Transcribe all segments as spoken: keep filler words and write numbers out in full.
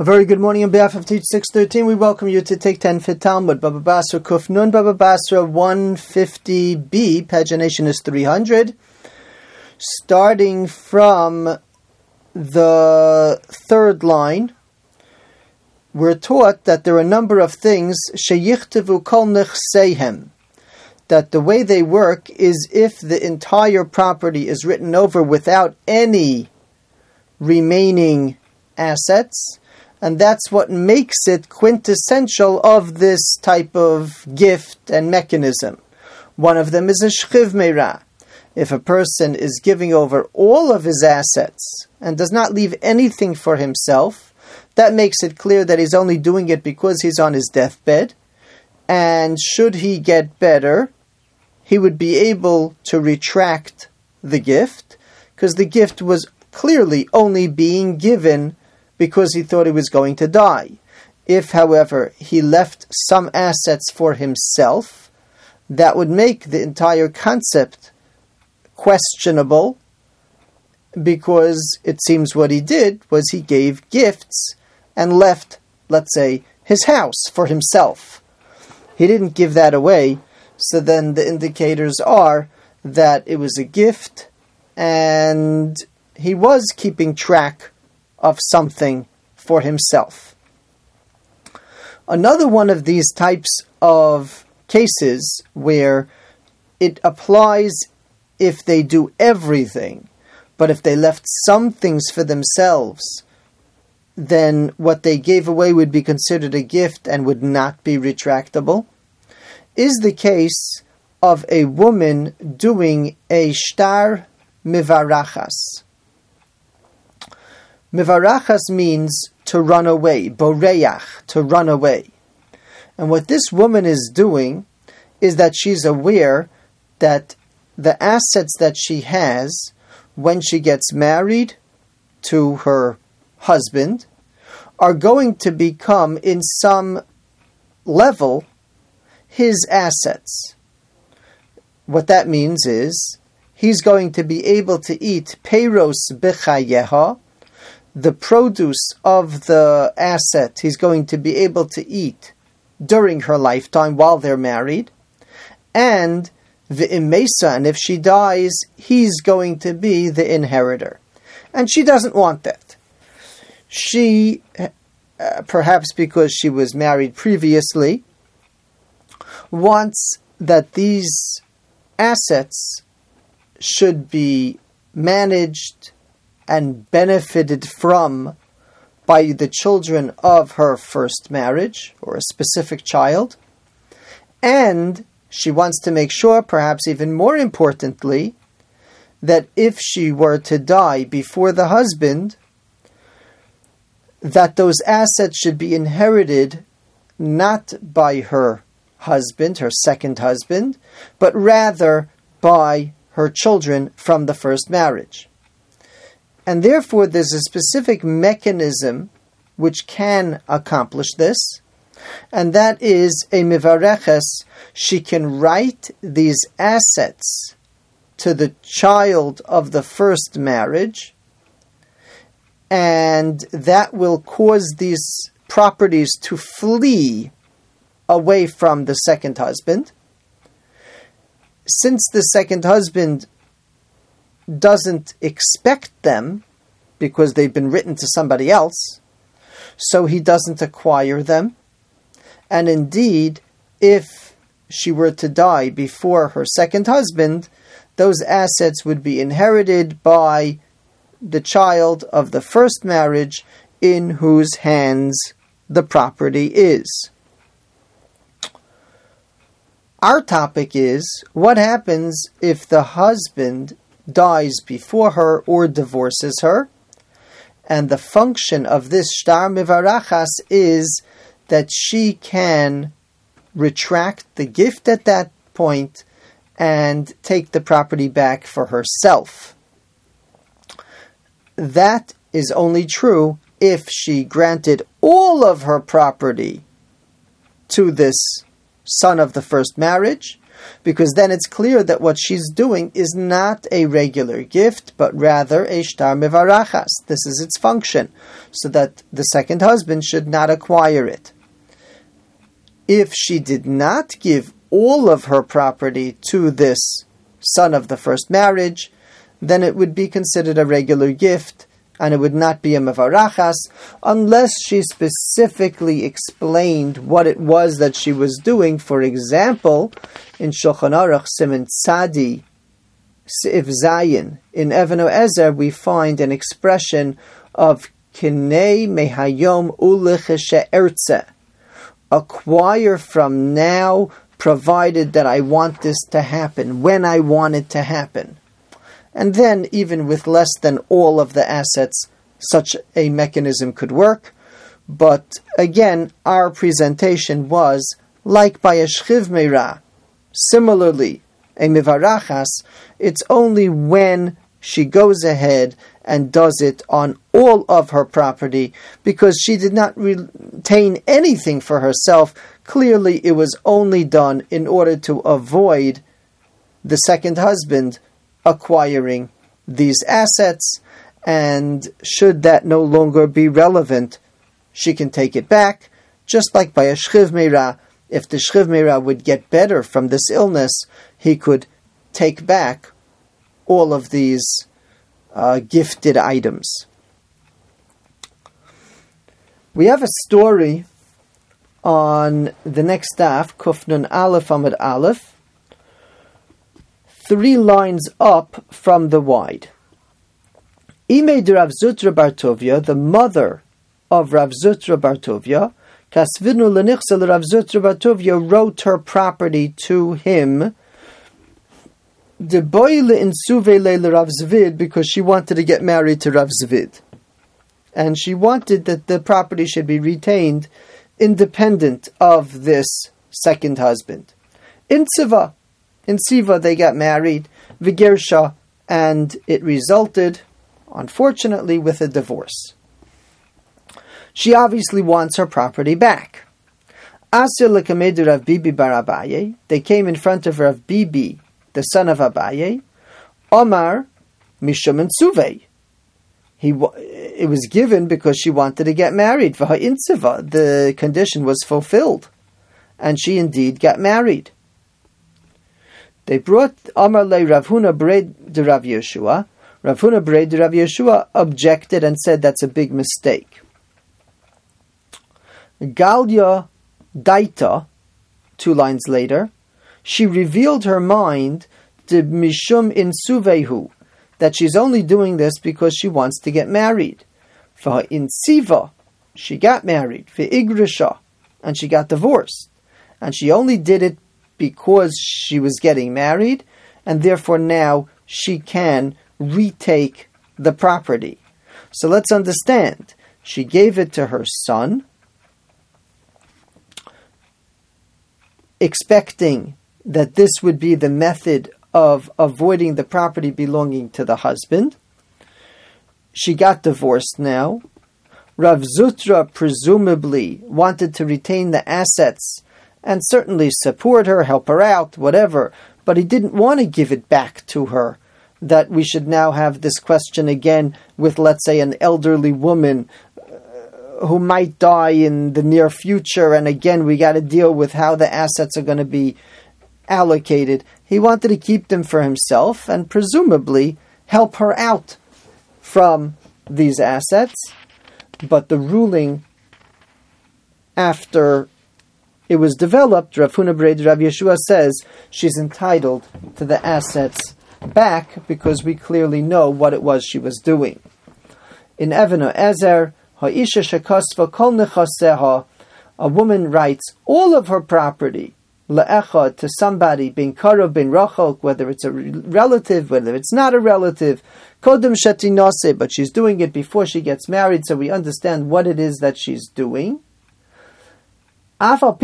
A very good morning on behalf of Teach six thirteen. We welcome you to Take ten for Talmud. Baba Basra Kuf Nun Baba Basra one fifty b. Pagination is three hundred. Starting from the third line, we're taught that there are a number of things sheyichtavu kol nechseihem, that the way they work is if the entire property is written over without any remaining assets. And that's what makes it quintessential of this type of gift and mechanism. One of them is a shchiv meira. If a person is giving over all of his assets and does not leave anything for himself, that makes it clear that he's only doing it because he's on his deathbed. And should he get better, he would be able to retract the gift, because the gift was clearly only being given because he thought he was going to die. If, however, he left some assets for himself, that would make the entire concept questionable, because it seems what he did was he gave gifts and left, let's say, his house for himself. He didn't give that away, so then the indicators are that it was a gift and he was keeping track of something for himself. Another one of these types of cases where it applies if they do everything, but if they left some things for themselves, then what they gave away would be considered a gift and would not be retractable, is the case of a woman doing a shtar mivarachas. Mivarachas means to run away, boreach, to run away. And what this woman is doing is that she's aware that the assets that she has when she gets married to her husband are going to become, in some level, his assets. What that means is he's going to be able to eat peiros b'chayeha, the produce of the asset he's going to be able to eat during her lifetime while they're married, and v'imesa, and if she dies, he's going to be the inheritor. And she doesn't want that. She, uh, perhaps because she was married previously, wants that these assets should be managed and benefited from by the children of her first marriage, or a specific child. And she wants to make sure, perhaps even more importantly, that if she were to die before the husband, that those assets should be inherited not by her husband, her second husband, but rather by her children from the first marriage. And therefore there's a specific mechanism which can accomplish this, and that is a mivareches. She can write these assets to the child of the first marriage, and that will cause these properties to flee away from the second husband. Since the second husband doesn't expect them because they've been written to somebody else, so he doesn't acquire them. And indeed, if she were to die before her second husband, those assets would be inherited by the child of the first marriage in whose hands the property is. Our topic is, what happens if the husband dies before her or divorces her? And the function of this shtar mivarachas is that she can retract the gift at that point and take the property back for herself. That is only true if she granted all of her property to this son of the first marriage, because then it's clear that what she's doing is not a regular gift, but rather a shtar mevarachas. This is its function, so that the second husband should not acquire it. If she did not give all of her property to this son of the first marriage, then it would be considered a regular gift, and it would not be a mevarachas, unless she specifically explained what it was that she was doing. For example, in Shulchan Aruch Siman Tzadi Siv Zayin, in Even Ezer, we find an expression of kinei mehayom uleche erze, acquire from now, provided that I want this to happen, when I want it to happen. And then, even with less than all of the assets, such a mechanism could work. But again, our presentation was, like by a shchiv meira, similarly, a mivarachas, it's only when she goes ahead and does it on all of her property, because she did not retain anything for herself. Clearly, it was only done in order to avoid the second husband acquiring these assets, and should that no longer be relevant, she can take it back, just like by a shchiv meira. If the shchiv meira would get better from this illness, he could take back all of these uh, gifted items. We have a story on the next daf, Kuf Nun Aleph Amud Aleph, three lines up from the wide. Ime de Rav Zutra bar Tovia, the mother of Rav Zutra bar Tovia, Kasvidnu lenichsel Rav Zutra bar Tovia, wrote her property to him, de boile in suvele Rav Zvid, because she wanted to get married to Rav Zvid, and she wanted that the property should be retained independent of this second husband. In Tziva, In Siva, they got married, Vigersha, and it resulted, unfortunately, with a divorce. She obviously wants her property back. Asir lekamedu Rav Bibi bar Abaye, they came in front of Rav Bibi, the son of Abaye, Omar Mishum and Suve. He, it was given because she wanted to get married. V'ha'in Tziva, the condition was fulfilled, and she indeed got married. They brought Amar le Rav Huna B'rei de Rav Yeshua. Rav Huna B'rei de Rav Yeshua objected and said that's a big mistake. Galia Daita, two lines later, she revealed her mind to Mishum in Suvehu, that she's only doing this because she wants to get married. For in Siva, she got married. For Igrisha, and she got divorced. And she only did it because she was getting married, and therefore now she can retake the property. So let's understand. She gave it to her son, expecting that this would be the method of avoiding the property belonging to the husband. She got divorced now. Rav Zutra presumably wanted to retain the assets and certainly support her, help her out, whatever, but he didn't want to give it back to her, that we should now have this question again with, let's say, an elderly woman uh, who might die in the near future, and again we got to deal with how the assets are going to be allocated. He wanted to keep them for himself and presumably help her out from these assets, but the ruling after it was developed, Rav Huna B'rei Rav Yeshua says she's entitled to the assets back because we clearly know what it was she was doing. In Even Ezer, Ha'isha shekasva kol nechaseha, a woman writes all of her property le'echad to somebody, bin karov, bin rachel, whether it's a relative, whether it's not a relative, kodem shetinase, but she's doing it before she gets married, so we understand what it is that she's doing. Even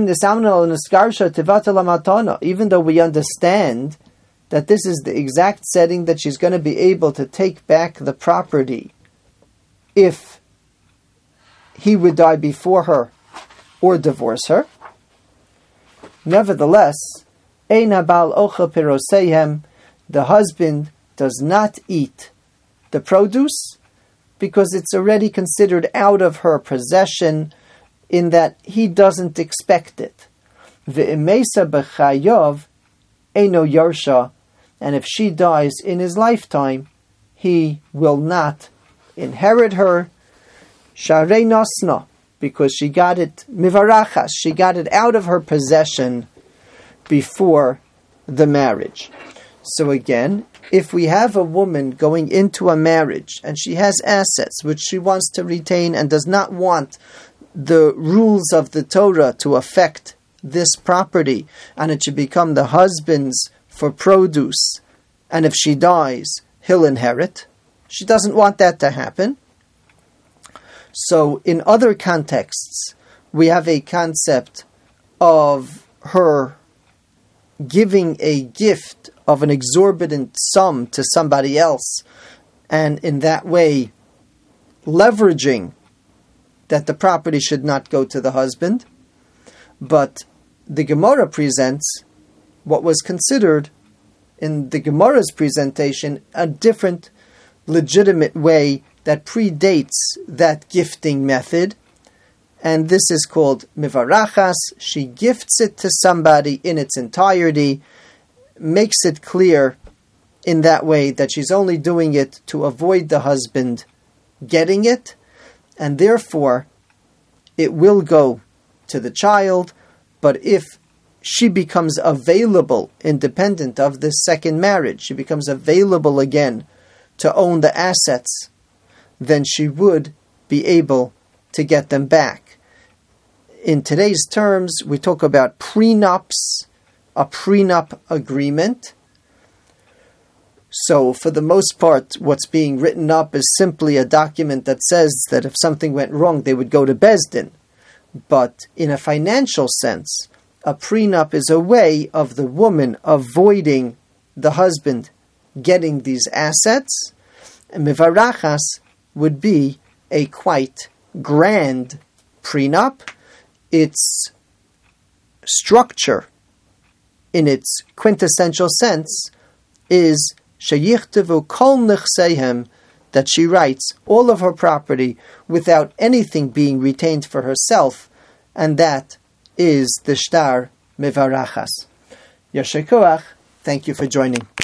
though we understand that this is the exact setting that she's going to be able to take back the property if he would die before her or divorce her. Nevertheless, Ein habal ochel piroseihem, the husband does not eat the produce because it's already considered out of her possession in that he doesn't expect it. Ve'imesa b'chayov eino yarsha, and if she dies in his lifetime, he will not inherit her. Sharei nasna, because she got it mivarachas, she got it out of her possession before the marriage. So again, if we have a woman going into a marriage and she has assets which she wants to retain and does not want the rules of the Torah to affect this property, and it should become the husband's for produce, and if she dies, he'll inherit. She doesn't want that to happen. So in other contexts, we have a concept of her giving a gift of an exorbitant sum to somebody else, and in that way leveraging that the property should not go to the husband. But the Gemara presents what was considered in the Gemara's presentation a different legitimate way that predates that gifting method, and this is called mivarachas. She gifts it to somebody in its entirety, makes it clear in that way that she's only doing it to avoid the husband getting it, and therefore it will go to the child. But if she becomes available, independent of this second marriage, she becomes available again to own the assets, then she would be able to get them back. In today's terms, we talk about prenups, a prenup agreement. So for the most part, what's being written up is simply a document that says that if something went wrong, they would go to Beis Din. But in a financial sense, a prenup is a way of the woman avoiding the husband getting these assets. And mivarachas would be a quite grand prenup. Its structure, in its quintessential sense, is sheyichtavu kol nechseihem, that she writes all of her property without anything being retained for herself, and that is the shtar mivarachas. Yasher koach. Thank you for joining.